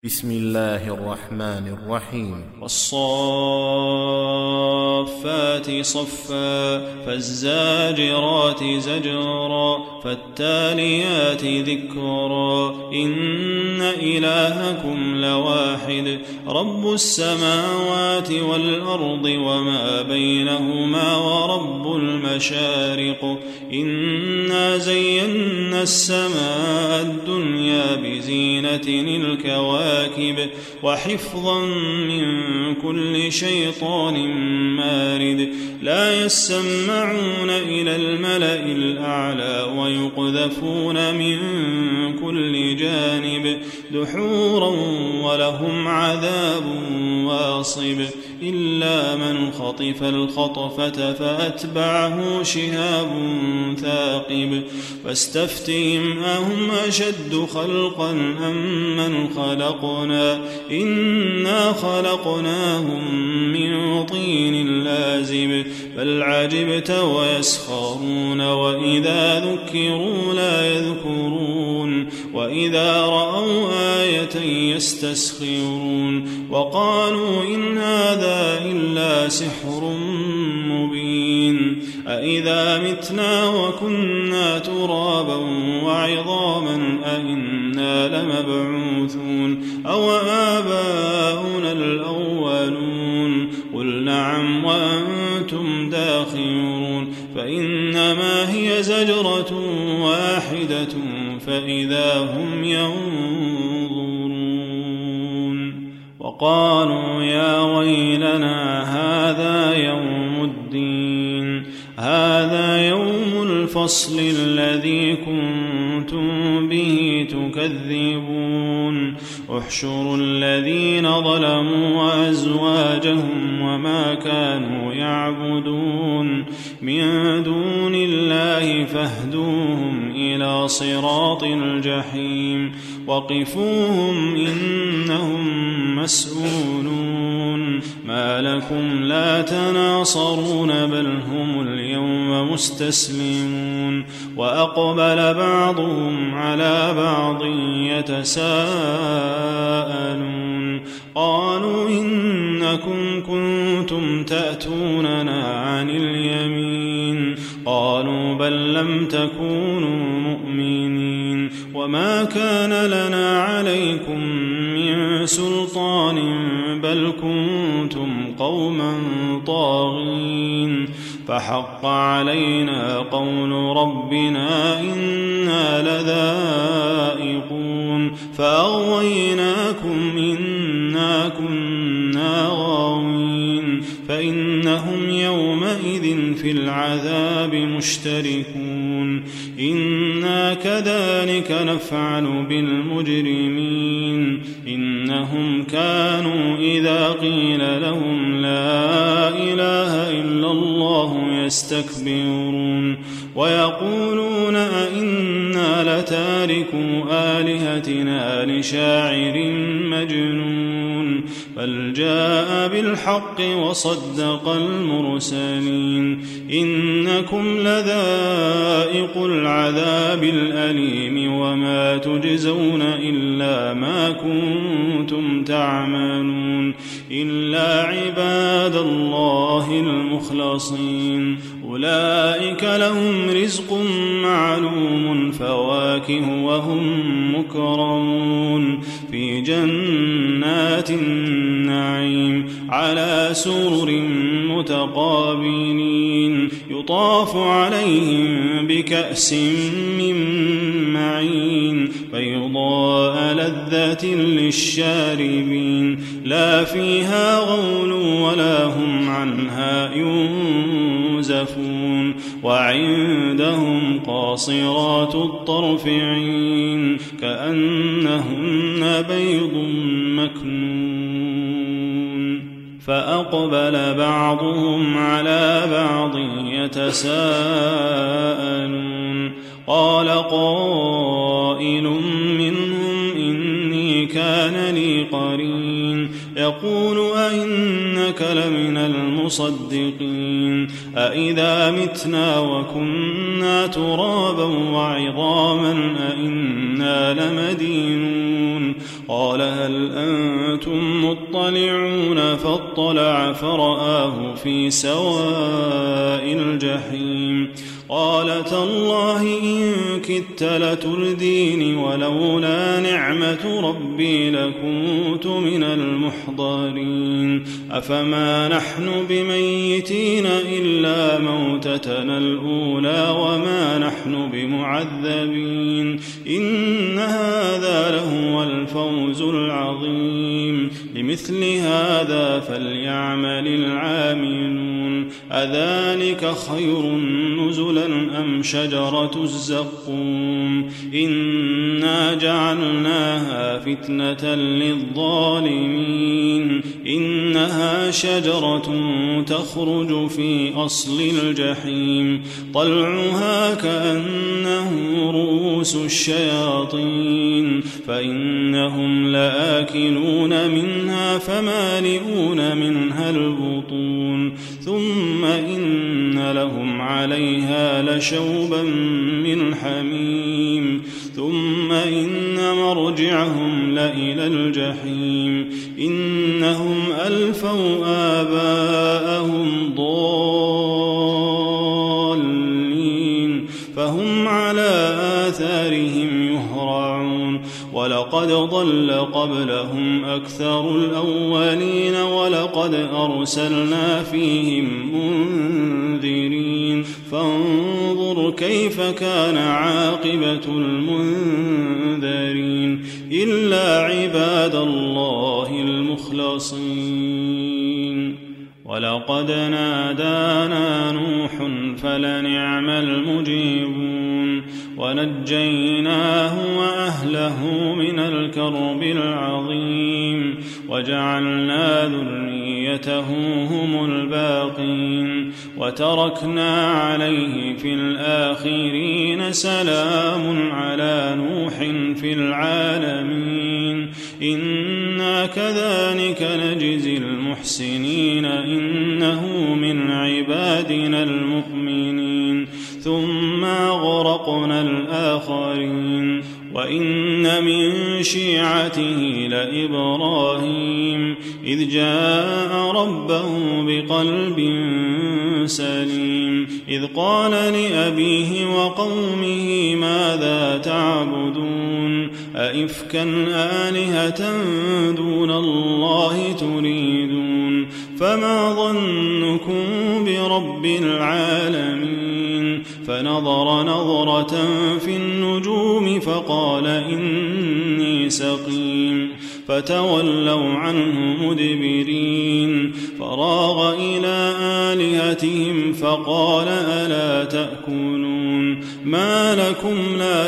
بسم الله الرحمن الرحيم والصافات صفا فالزاجرات زجرا فالتاليات ذكرا إن إلهكم لواحد رب السماوات والأرض وما بينهما ورب المشارق إنا زينا السماء الدنيا بزينة الكواكب وحفظا من كل شيطان مارد لا يسمعون إلى الملأ الأعلى ويقذفون من كل جانب دحورا ولهم عذاب واصب إلا من خطف الخطفة فأتبعه شهاب ثاقب فاستفتهم أهم أشد خلقا أم من خلقنا إنا خلقناهم من طين لازب بل عجبت ويسخرون وإذا ذكروا لا يذكرون وإذا رأوا آية يستسخرون وقالوا إن هذا إلا سحر مبين أإذا متنا وكنا ترابا وعظاما أإنا لمبعوثون أو آباؤنا الأولون قل نعم وأنتم داخرون فإنما هي زجرة واحدة فإذا هم ينظرون وقالوا يا ويلنا هذا يوم الدين هذا يوم الفصل الذي كنتم به تكذبون احشروا الذين ظلموا وأزواجهم وما كانوا يعبدون من دون الله فاهدوهم إلى صراط الجحيم وقفوهم إنهم مسؤولون ما لكم لا تناصرون بل هم اليوم مستسلمون وأقبل بعضهم على بعض يتساءلون قالوا إنكم كنتم تأتوننا عن اليمين قالوا بل لم تكونوا مؤمنين وما كان لنا عليكم من سلطان بل كنتم قوما طاغين فحق علينا قول ربنا إنا لذائقون فأغويناكم إنا كنا غاوين فإنهم يومئذ في العذاب مشتركون إنا كذلك نفعل بالمجرمين إنهم كانوا إذا قيل لهم لا إله إلا الله يستكبرون ويقولون أئنا لتاركو آلهتنا لشاعر مجنون بل جاء بالحق وصدق المرسلين إنكم لذائق العذاب الأليم وما تجزون إلا ما كنتم تعملون إلا عباد الله المخلصين أولئك لهم رزق معلوم فواكه وهم مكرمون في جنات النعيم على سرر متقابلين يطاف عليهم بكأس من معين بيضاء لذة للشاربين لا فيها غول ولا هم عنها ينزفون وعندهم قاصرات الطرف عين كأنهن بيض مكنون فأقبل بعضهم على بعض يتساءلون قال قائل منهم إني كان لي قرين يقول أئنك لمن المصدقين أئذا متنا وكنا ترابا وعظاما أئنا لمدينون قال هل أنتم مطلعون فاطلع فرآه في سواء الجحيم قال تالله إن كدت لتردين ولولا نعمة ربي لكنت من المحضرين أفما نحن بميتين إلا موتتنا الأولى وما نحن بمعذبين إن هذا لهو الفوز العظيم لمثل هذا فليعمل العاملون أذلك خير نزلا أم شجرة الزقوم إنا جعلناها فتنة للظالمين إنها شجرة تخرج في أصل الجحيم طلعها كأنه رؤوس الشياطين فإنهم لآكلون منها فمالئون منها البطون ثم إن لهم عليها لشوبا من حميم ثم إن مرجعهم لإلى الجحيم إنهم ألفوا آباءهم ضالين فهم على آثارهم يهرعون ولقد ضل قبلهم أكثر الأولين ولقد أرسلنا فيهم منذرين فانظر كيف كان عاقبة المنذرين إلا عباد الله المخلصين ولقد نادانا نوح فلنعم المجيبون ونجيناه وأهله من الكرب العظيم وجعلنا ذريته هم الباقين وتركنا عليه في الآخرين سلام على نوح في العالمين إنا كذلك نجزي المحسنين إنه من عبادنا المؤمنين ثم أغرقنا الآخرين وإن من شيعته لإبراهيم إذ جاء ربه بقلب سليم إذ قال لأبيه وقومه ماذا تعبدون أئفكا آلهة دون الله تريدون فما ظنكم برب العالمين فنظر نظرة في النجوم فقال إني سقيم فتولوا عنه مدبرين فراغ إلى آلهتهم فقال ألا تأكلون ما لكم لا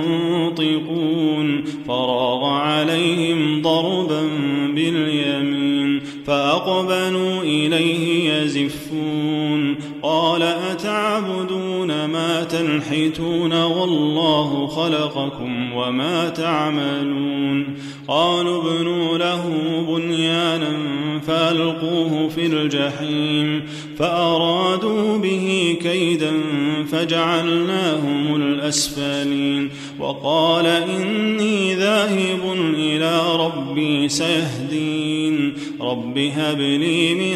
تنطقون فراغ عليهم ضربا باليمين فأقبلوا إليه يزفون قال أتعبدون ما تنحتون والله خلقكم وما تعملون قالوا ابنوا له بنيانا فألقوه في الجحيم فأرادوا به كيدا فجعلناهم الأسفلين وقال إني ذاهب إلى ربي سيهدين رب هب لي من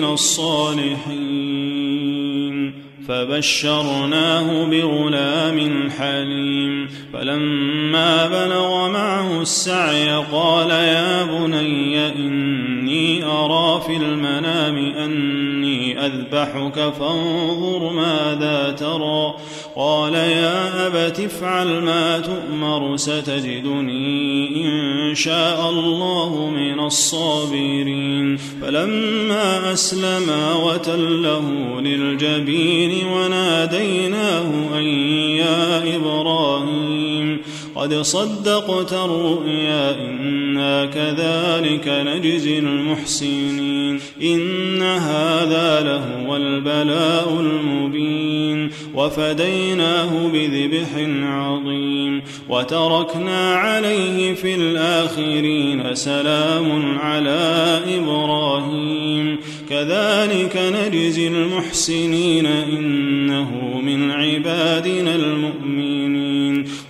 الصالحين فبشرناه بغلام حليم فلما بلغ معه السعي قال يا بني إني أرى في المنام أني أذبحك فانظر ماذا ترى قال يا أبت افعل ما تؤمر ستجدني إن شاء الله من الصابرين فلما أسلما وتله للجبين وناديناه أن يا إبراهيم قد صدقت الرؤيا إنا كذلك نجزي المحسنين إن هذا لهو البلاء المبين وفديناه بذبح عظيم وتركنا عليه في الآخرين سلام على إبراهيم كذلك نجزي المحسنين إنه من عبادنا المؤمنين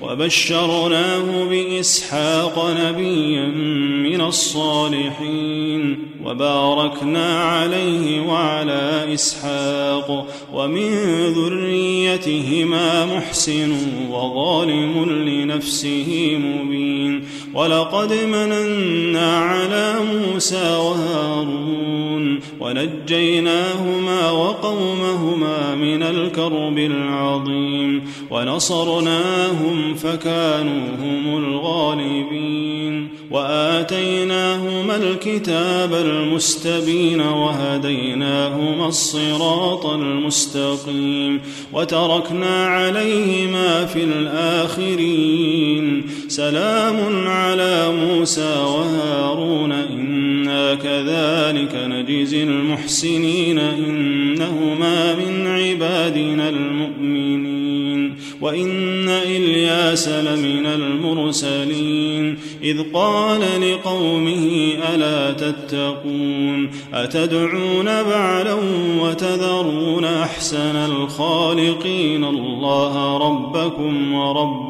وبشرناه بإسحاق نبيا من الصالحين وباركنا عليه وعلى إسحاق ومن ذريتهما محسن وظالم لنفسه مبين ولقد مننا على موسى وهارون ونجيناهما وقومهما من الكرب العظيم ونصرناهم فكانوا هم الغالبين وآتيناهما الكتاب المستبين وهديناهما الصراط المستقيم وتركنا عليهما في الآخرين سلام على موسى وهارون إنا كذلك نجزي المحسنين إنهما من عبادنا المؤمنين وإن إلياس لمن المرسلين إذ قال لقومه ألا تتقون أتدعون بعلا وتذرون أحسن الخالقين الله ربكم ورب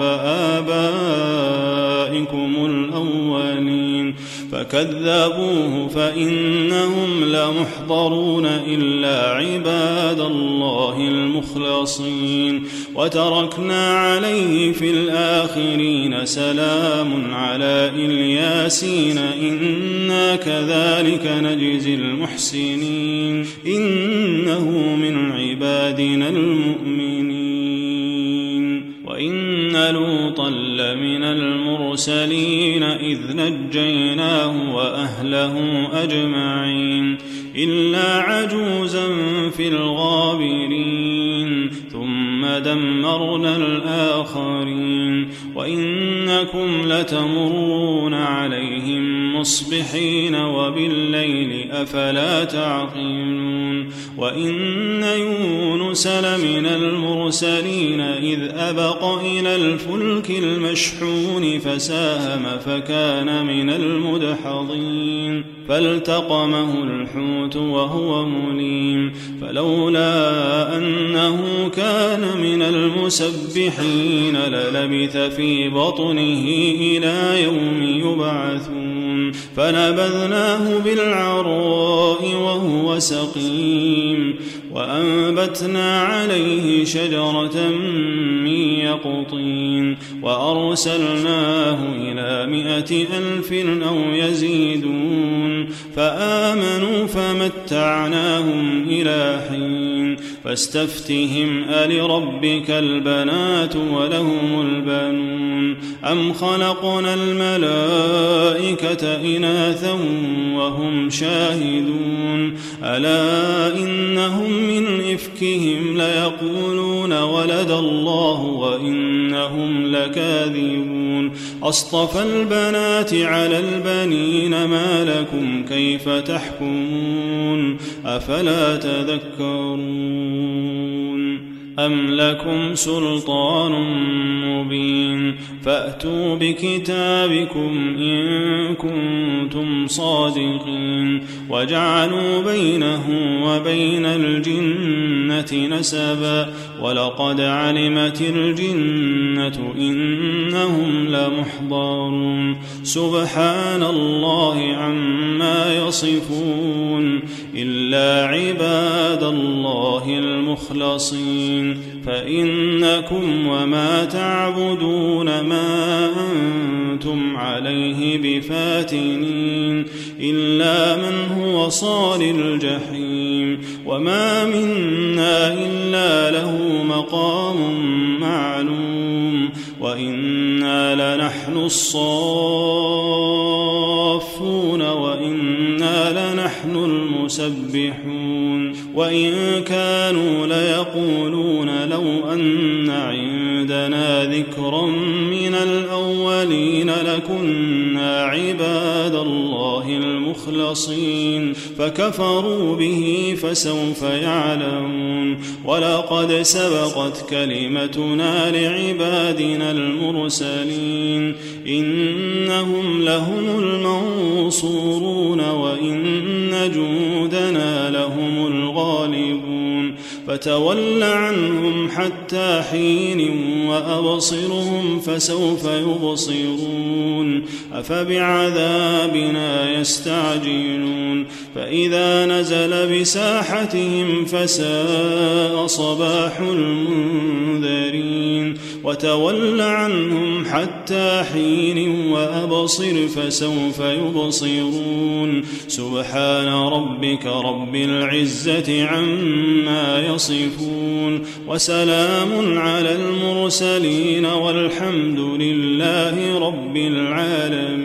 آبائكم الأولين فكذبوه فإنهم لمحضرون إلا عباد الله المخلصين وتركنا عليه في الآخرين سلام على الياسين إنا كذلك نجزي المحسنين إنه من عبادنا المؤمنين وإن لوطا لمن المرسلين إذ نجيناه وأهله أجمعين إلا عجوزا في الغابرين ثم دمرنا الآخرين وإنكم لتمرون عليهم مصبحين وبالليل أفلا تعقلون وإن يونس لمن المرسلين إذ أبق إلى الفلك المشحون فساهم فكان من المدحضين فالتقمه الحوت وهو مليم فلولا أنه كان من المسبحين للبث في بطنه إلى يوم يبعثون فنبذناه بالعراء وهو سقيم وأنبتنا عليه شجرة من يقطين وأرسلناه إلى 100,000 أو يزيدون فآمنوا فمتعناهم إلى حين فاستفتهم ألربك البنات ولهم البنون أم خلقنا الملائكة إناثا وهم شاهدون ألا إنهم من إفكهم ليقولون ولد الله وإنهم لكاذبون أصطفى البنات على البنين ما لكم كيف تحكمون أفلا تذكرون أم لكم سلطان مبين فأتوا بكتابكم إن كنتم صادقين وجعلوا بينه وبين الجنة نسبا ولقد علمت الجنة إنهم لمحضرون سبحان الله عما يصفون إلا عباد الله المخلصين فإنكم وما تعبدون ما أنتم عليه بفاتنين إلا من هو صال الجحيم وما منا إلا له مقام معلوم وإنا لنحن الصافون وإنا لنحن المسبحون وإن كانوا ليقولون لو أن عندنا ذكرا من الأولين لكنا عباد الله المخلصين فكفروا به فسوف يعلمون ولقد سبقت كلمتنا لعبادنا المرسلين إنهم لهم المنصورون وإن جندنا لهم الغالبون فتول عنهم حتى حين وأبصرهم فسوف يبصرون أفبعذابنا يستعجلون فإذا نزل بساحتهم فساء صباح المنذرين وتول عنهم حتى حين وأبصر فسوف يبصرون سبحان ربك رب العزة عما يصفون وسلام على المرسلين والحمد لله رب العالمين.